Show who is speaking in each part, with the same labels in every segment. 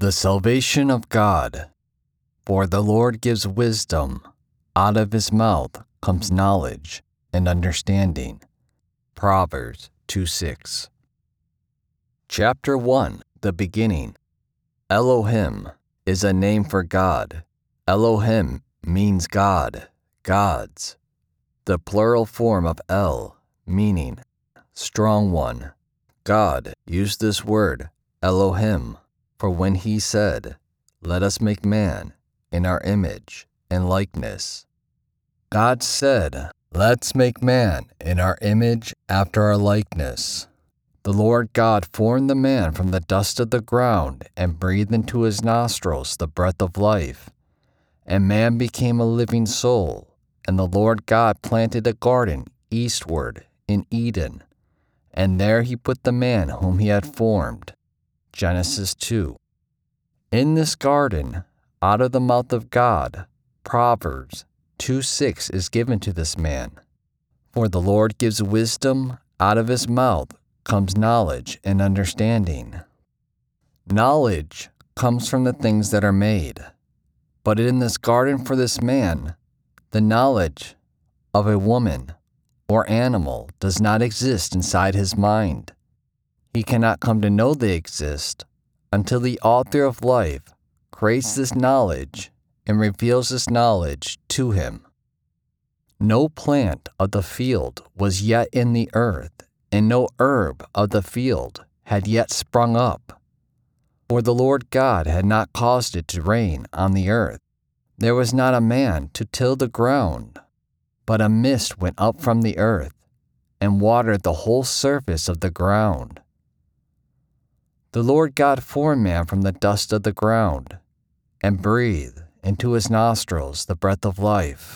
Speaker 1: The salvation of God. For the Lord gives wisdom. Out of his mouth comes knowledge and understanding. Proverbs 2:6. Chapter 1. The Beginning. Elohim is a name for God. Elohim means God, gods. The plural form of El, meaning strong one. God used this word, Elohim, for when he said, "Let us make man in our image and likeness." God said, "Let's make man in our image after our likeness." The Lord God formed the man from the dust of the ground and breathed into his nostrils the breath of life. And man became a living soul, and the Lord God planted a garden eastward in Eden, and there he put the man whom he had formed. Genesis 2. In this garden, out of the mouth of God, Proverbs 2:6 is given to this man. For the Lord gives wisdom, out of his mouth comes knowledge and understanding. Knowledge comes from the things that are made. But in this garden for this man, the knowledge of a woman or animal does not exist inside his mind. He cannot come to know they exist until the author of life creates this knowledge and reveals this knowledge to him. No plant of the field was yet in the earth, and no herb of the field had yet sprung up. For the Lord God had not caused it to rain on the earth. There was not a man to till the ground, but a mist went up from the earth and watered the whole surface of the ground. The Lord God formed man from the dust of the ground and breathed into his nostrils the breath of life.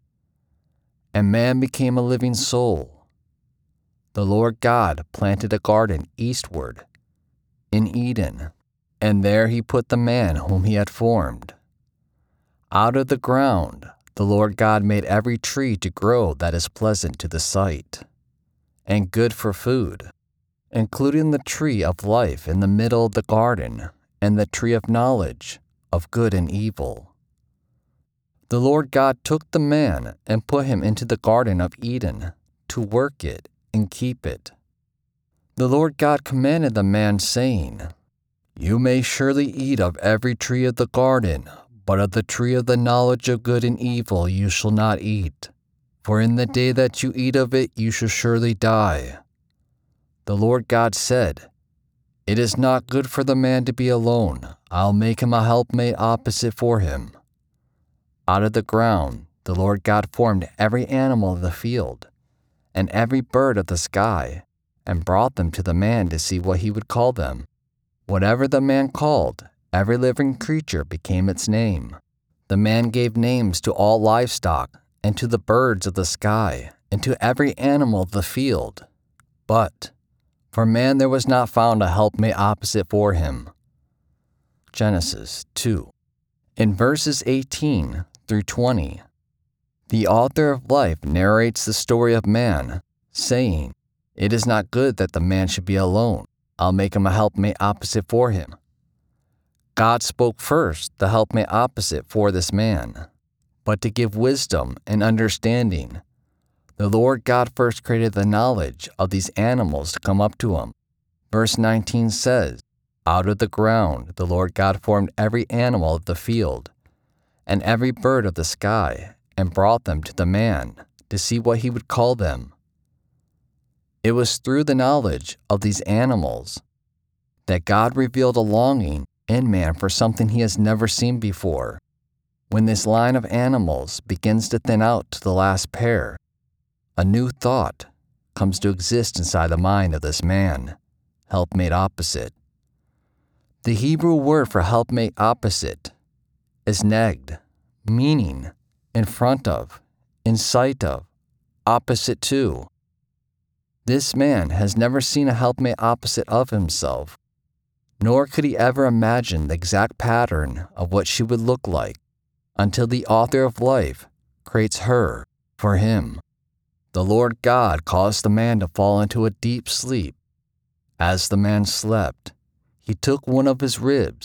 Speaker 1: And man became a living soul. The Lord God planted a garden eastward in Eden, and there he put the man whom he had formed. Out of the ground the Lord God made every tree to grow that is pleasant to the sight and good for food, including the tree of life in the middle of the garden and the tree of knowledge of good and evil. The Lord God took the man and put him into the garden of Eden to work it and keep it. The Lord God commanded the man, saying, "You may surely eat of every tree of the garden, but of the tree of the knowledge of good and evil you shall not eat, for in the day that you eat of it you shall surely die." The Lord God said, "It is not good for the man to be alone. I'll make him a helpmate opposite for him." Out of the ground the Lord God formed every animal of the field and every bird of the sky, and brought them to the man to see what he would call them. Whatever the man called, every living creature became its name. The man gave names to all livestock, and to the birds of the sky, and to every animal of the field. But for man there was not found a helpmate opposite for him. Genesis 2. In verses 18 through 20, the author of life narrates the story of man, saying, "It is not good that the man should be alone. I'll make him a helpmate opposite for him." God spoke first the helpmate opposite for this man, but to give wisdom and understanding, the Lord God first created the knowledge of these animals to come up to him. Verse 19 says, "Out of the ground the Lord God formed every animal of the field and every bird of the sky, and brought them to the man to see what he would call them." It was through the knowledge of these animals that God revealed a longing in man for something he has never seen before. When this line of animals begins to thin out to the last pair, a new thought comes to exist inside the mind of this man, helpmate opposite. The Hebrew word for helpmate opposite is neged, meaning in front of, in sight of, opposite to. This man has never seen a helpmate opposite of himself, nor could he ever imagine the exact pattern of what she would look like until the author of life creates her for him. The Lord God caused the man to fall into a deep sleep. As the man slept, he took one of his ribs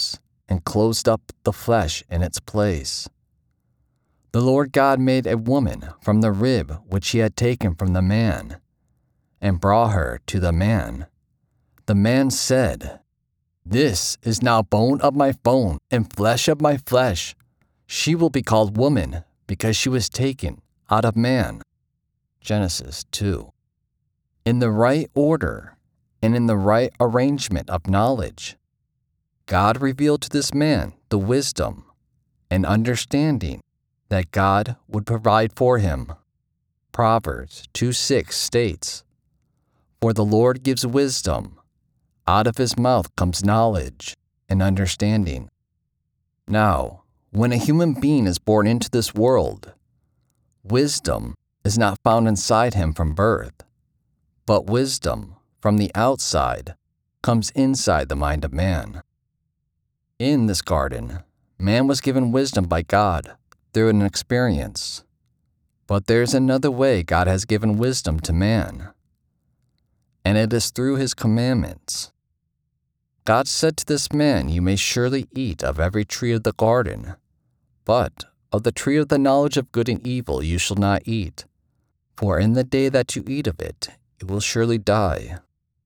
Speaker 1: and closed up the flesh in its place. The Lord God made a woman from the rib which he had taken from the man, and brought her to the man. The man said, "This is now bone of my bone and flesh of my flesh. She will be called woman, because she was taken out of man." Genesis 2. In the right order and in the right arrangement of knowledge, God revealed to this man the wisdom and understanding that God would provide for him. Proverbs 2:6 states, "For the Lord gives wisdom, out of his mouth comes knowledge and understanding." Now, when a human being is born into this world, wisdom is not found inside him from birth, but wisdom from the outside comes inside the mind of man. In this garden, man was given wisdom by God through an experience. But there's another way God has given wisdom to man, and it is through his commandments. God said to this man, "You may surely eat of every tree of the garden, but of the tree of the knowledge of good and evil you shall not eat, for in the day that you eat of it, you will surely die."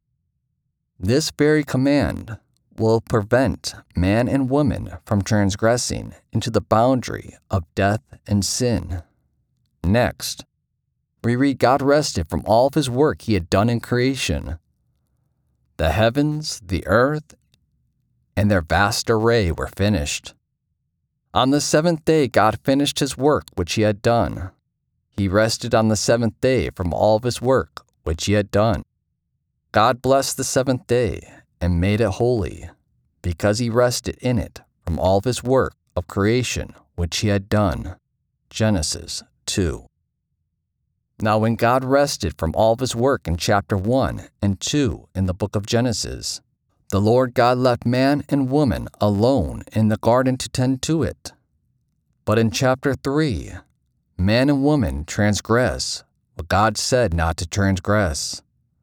Speaker 1: This very command will prevent man and woman from transgressing into the boundary of death and sin. Next, we read God rested from all of his work he had done in creation. The heavens, the earth, and their vast array were finished. On the seventh day, God finished his work which he had done. He rested on the seventh day from all of his work which he had done. God blessed the seventh day and made it holy, because he rested in it from all of his work of creation which he had done. Genesis 2. Now when God rested from all of his work in chapter 1 and 2 in the book of Genesis, the Lord God left man and woman alone in the garden to tend to it. But in chapter 3, man and woman transgress what God said not to transgress.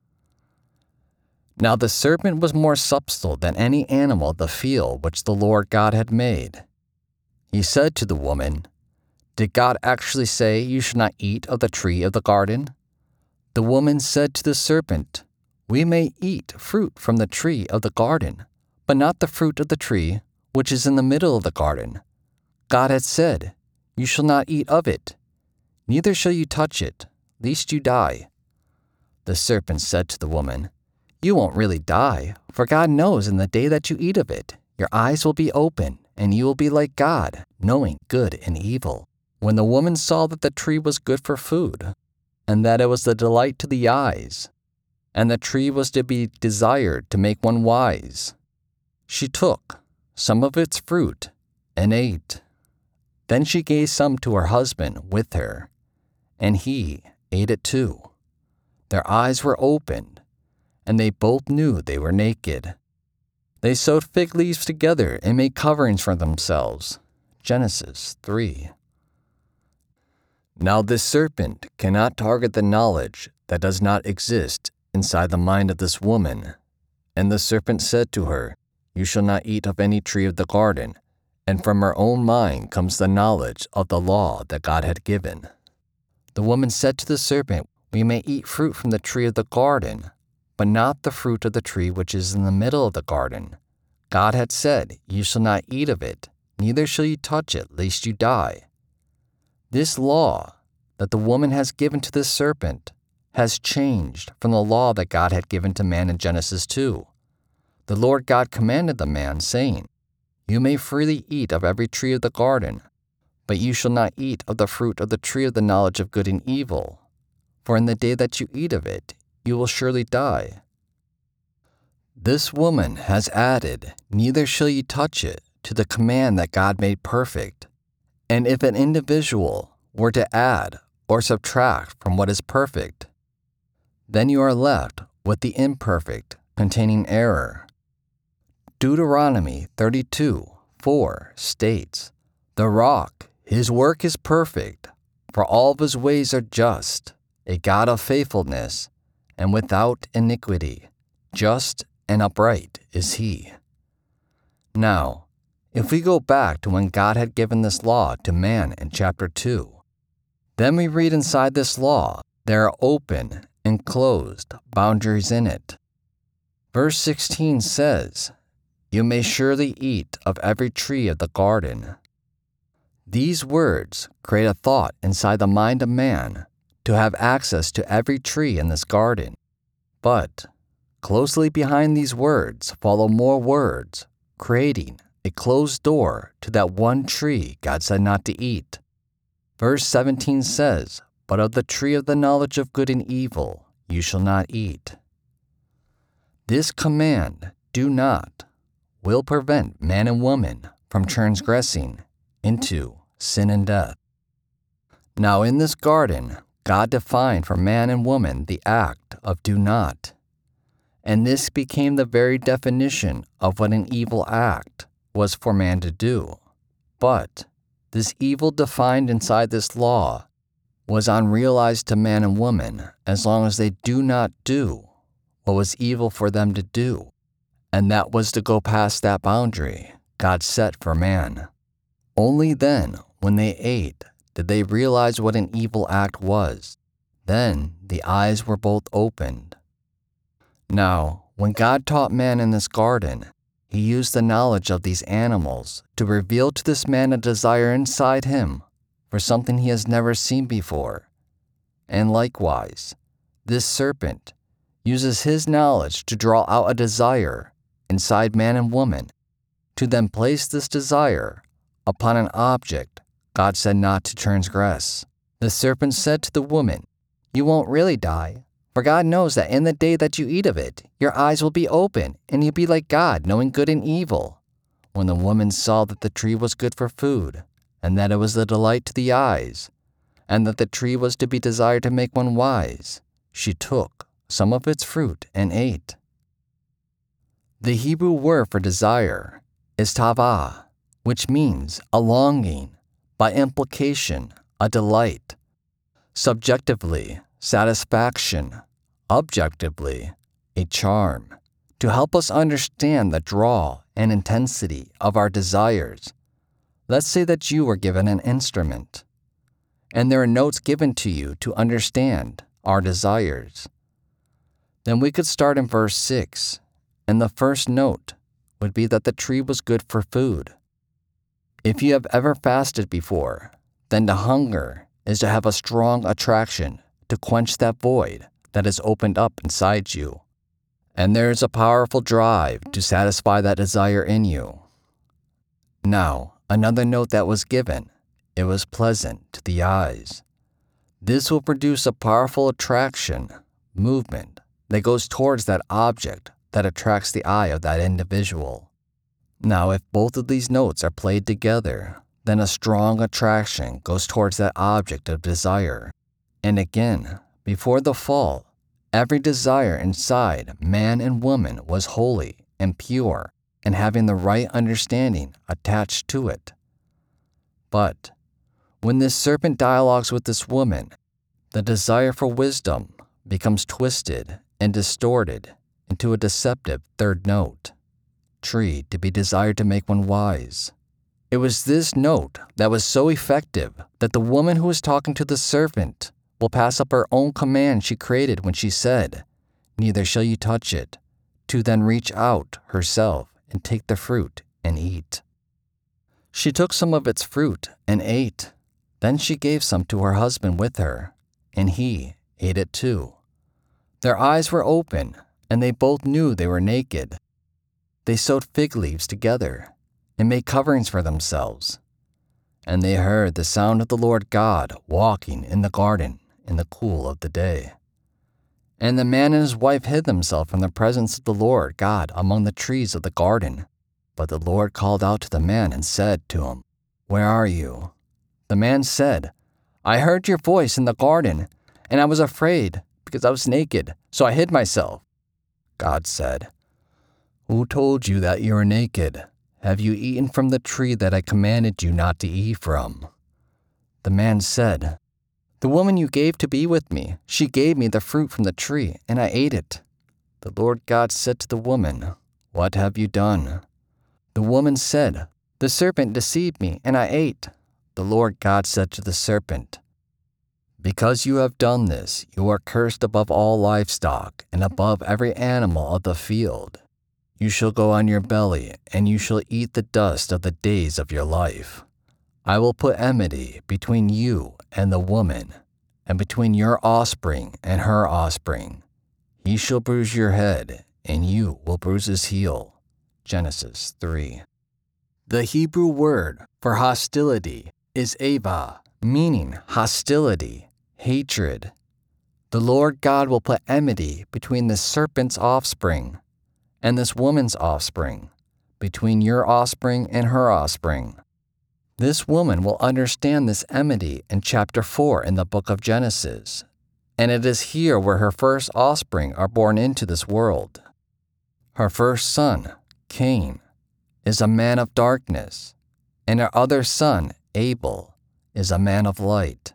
Speaker 1: Now the serpent was more subtle than any animal of the field which the Lord God had made. He said to the woman, "Did God actually say you should not eat of the tree of the garden?" The woman said to the serpent, "We may eat fruit from the tree of the garden, but not the fruit of the tree which is in the middle of the garden. God had said, You shall not eat of it, neither shall you touch it, lest you die." The serpent said to the woman, "You won't really die, for God knows in the day that you eat of it, your eyes will be open, and you will be like God, knowing good and evil." When the woman saw that the tree was good for food, and that it was the delight to the eyes, and the tree was to be desired to make one wise, she took some of its fruit and ate. Then she gave some to her husband with her, and he ate it too. Their eyes were opened, and they both knew they were naked. They sewed fig leaves together and made coverings for themselves. Genesis 3. Now this serpent cannot target the knowledge that does not exist inside the mind of this woman. And the serpent said to her, "You shall not eat of any tree of the garden." And from her own mind comes the knowledge of the law that God had given. The woman said to the serpent, "We may eat fruit from the tree of the garden, but not the fruit of the tree which is in the middle of the garden. God had said, You shall not eat of it, neither shall you touch it, lest you die." This law that the woman has given to the serpent has changed from the law that God had given to man in Genesis 2. The Lord God commanded the man, saying, "You may freely eat of every tree of the garden, but you shall not eat of the fruit of the tree of the knowledge of good and evil, for in the day that you eat of it, you will surely die." This woman has added, "Neither shall you touch it," to the command that God made perfect. And if an individual were to add or subtract from what is perfect, then you are left with the imperfect containing error. Deuteronomy 32:4 states, "The rock, his work is perfect, for all of his ways are just, a God of faithfulness, and without iniquity, just and upright is he." Now, if we go back to when God had given this law to man in chapter 2, then we read inside this law there are open and closed boundaries in it. Verse 16 says, "You may surely eat of every tree of the garden." These words create a thought inside the mind of man to have access to every tree in this garden. But closely behind these words follow more words, creating a closed door to that one tree God said not to eat. Verse 17 says, "But of the tree of the knowledge of good and evil you shall not eat." This command, "do not," will prevent man and woman from transgressing into sin and death. Now in this garden, God defined for man and woman the act of do not. And this became the very definition of what an evil act was for man to do. But this evil defined inside this law was unrealized to man and woman as long as they do not do what was evil for them to do, and that was to go past that boundary God set for man. Only then, when they ate, did they realize what an evil act was. Then the eyes were both opened. Now, when God taught man in this garden, He used the knowledge of these animals to reveal to this man a desire inside him for something he has never seen before. And likewise, this serpent uses his knowledge to draw out a desire inside man and woman, to then place this desire upon an object God said not to transgress. The serpent said to the woman, "You won't really die, for God knows that in the day that you eat of it, your eyes will be open, and you'll be like God, knowing good and evil." When the woman saw that the tree was good for food, and that it was a delight to the eyes, and that the tree was to be desired to make one wise, she took some of its fruit and ate. The Hebrew word for desire is tavah, which means a longing, by implication, a delight. Subjectively, satisfaction. Objectively, a charm. To help us understand the draw and intensity of our desires, let's say that you were given an instrument, and there are notes given to you to understand our desires. Then we could start in verse 6, and the first note would be that the tree was good for food. If you have ever fasted before, then the hunger is to have a strong attraction to quench that void that is opened up inside you. And there is a powerful drive to satisfy that desire in you. Now, another note that was given, it was pleasant to the eyes. This will produce a powerful attraction, movement, that goes towards that object that attracts the eye of that individual. Now, if both of these notes are played together, then a strong attraction goes towards that object of desire. And again, before the fall, every desire inside man and woman was holy and pure and having the right understanding attached to it. But when this serpent dialogues with this woman, the desire for wisdom becomes twisted and distorted into a deceptive third note, tree to be desired to make one wise. It was this note that was so effective that the woman who was talking to the serpent will pass up her own command she created when she said, "Neither shall you touch it," to then reach out herself and take the fruit and eat. She took some of its fruit and ate. Then she gave some to her husband with her, and he ate it too. Their eyes were open, and they both knew they were naked. They sewed fig leaves together and made coverings for themselves. And they heard the sound of the Lord God walking in the garden in the cool of the day. And the man and his wife hid themselves from the presence of the Lord God among the trees of the garden. But the Lord called out to the man and said to him, "Where are you?" The man said, "I heard your voice in the garden, and I was afraid because I was naked, so I hid myself." God said, "Who told you that you are naked? Have you eaten from the tree that I commanded you not to eat from?" The man said, "The woman you gave to be with me, she gave me the fruit from the tree, and I ate it." The Lord God said to the woman, "What have you done?" The woman said, The serpent deceived me, and I ate. The Lord God said to the serpent, Because you have done this, you are cursed above all livestock and above every animal of the field. You shall go on your belly, and you shall eat the dust of the days of your life. I will put enmity between you and the woman, and between your offspring and her offspring. He shall bruise your head, and you will bruise his heel. Genesis 3. The Hebrew word for hostility is ava, meaning hostility, hatred. The Lord God will put enmity between the serpent's offspring and this woman's offspring, between your offspring and her offspring. This woman will understand this enmity in chapter 4 in the book of Genesis, and it is here where her first offspring are born into this world. Her first son, Cain, is a man of darkness, and her other son, Abel, is a man of light.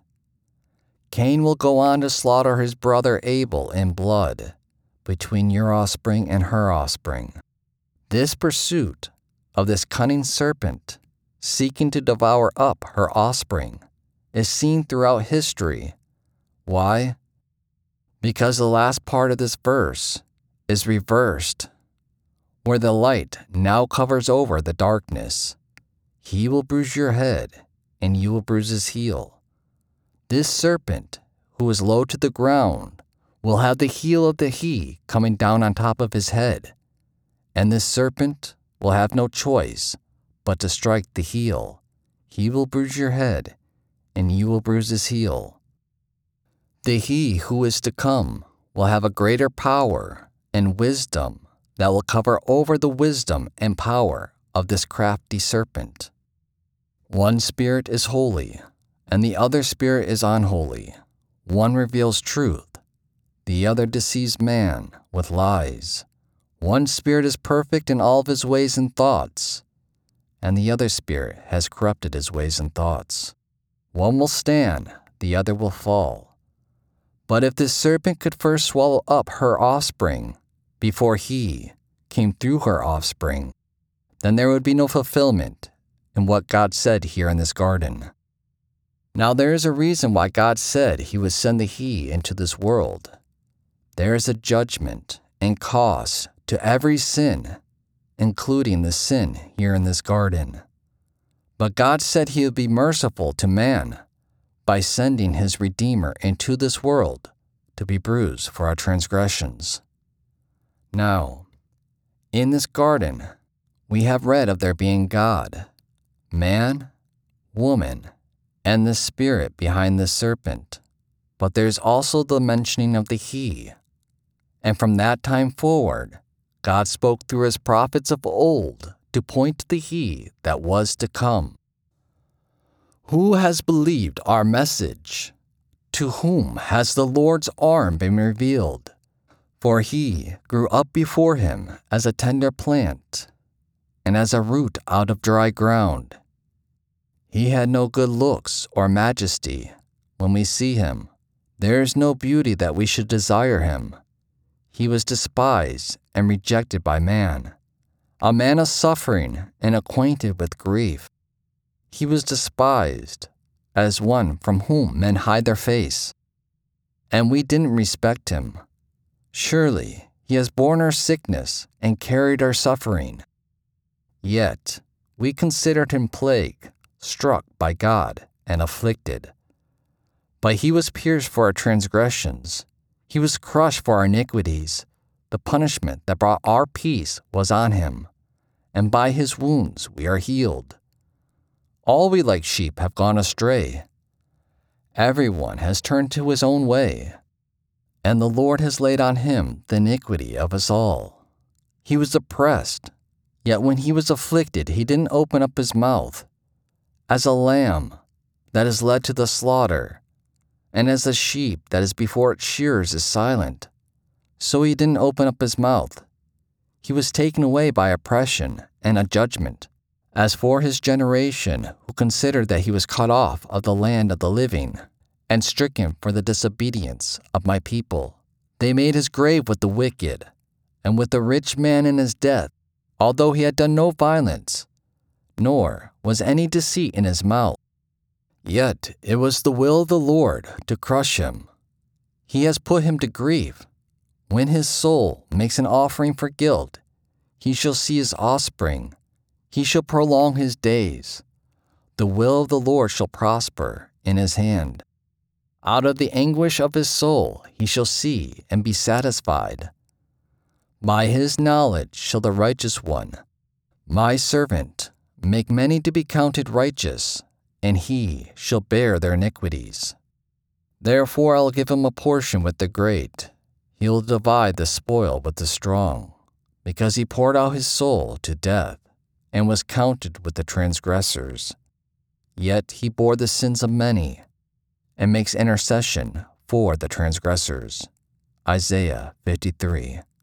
Speaker 1: Cain will go on to slaughter his brother Abel in blood, between your offspring and her offspring. This pursuit of this cunning serpent, seeking to devour up her offspring, is seen throughout history. Why? Because the last part of this verse is reversed, where the light now covers over the darkness. He will bruise your head, and you will bruise his heel. This serpent, who is low to the ground, will have the heel of the he coming down on top of his head, and this serpent will have no choice but to strike the heel. He will bruise your head, and you will bruise his heel. The he who is to come will have a greater power and wisdom that will cover over the wisdom and power of this crafty serpent. One spirit is holy, and the other spirit is unholy. One reveals truth, the other deceives man with lies. One spirit is perfect in all of his ways and thoughts, and the other spirit has corrupted his ways and thoughts. One will stand, the other will fall. But if this serpent could first swallow up her offspring before he came through her offspring, then there would be no fulfillment in what God said here in this garden. Now there is a reason why God said he would send the he into this world. There is a judgment and cost to every sin, including the sin here in this garden. But God said he would be merciful to man by sending his Redeemer into this world to be bruised for our transgressions. Now, in this garden, we have read of there being God, man, woman, and the spirit behind the serpent. But there's also the mentioning of the he. And from that time forward, God spoke through his prophets of old to point to the he that was to come. Who has believed our message? To whom has the Lord's arm been revealed? For he grew up before him as a tender plant, and as a root out of dry ground. He had no good looks or majesty. When we see him, there is no beauty that we should desire him. He was despised and rejected by man, a man of suffering and acquainted with grief. He was despised as one from whom men hide their face. And we didn't respect him. Surely he has borne our sickness and carried our suffering. Yet we considered him plagued, struck by God, and afflicted. But he was pierced for our transgressions. He was crushed for our iniquities. The punishment that brought our peace was on him, and by his wounds we are healed. All we like sheep have gone astray. Everyone has turned to his own way, and the Lord has laid on him the iniquity of us all. He was oppressed, yet when he was afflicted he didn't open up his mouth. As a lamb that is led to the slaughter, and as a sheep that is before its shearers is silent, so he didn't open up his mouth. He was taken away by oppression and a judgment. As for his generation, who considered that he was cut off of the land of the living, and stricken for the disobedience of my people, they made his grave with the wicked, and with the rich man in his death, although he had done no violence, nor was any deceit in his mouth. Yet it was the will of the Lord to crush him. He has put him to grief. When his soul makes an offering for guilt, he shall see his offspring. He shall prolong his days. The will of the Lord shall prosper in his hand. Out of the anguish of his soul he shall see and be satisfied. By his knowledge shall the righteous one, my servant, make many to be counted righteous, and he shall bear their iniquities. Therefore I'll give him a portion with the great. He will divide the spoil with the strong, because he poured out his soul to death and was counted with the transgressors. Yet he bore the sins of many and makes intercession for the transgressors. Isaiah 53.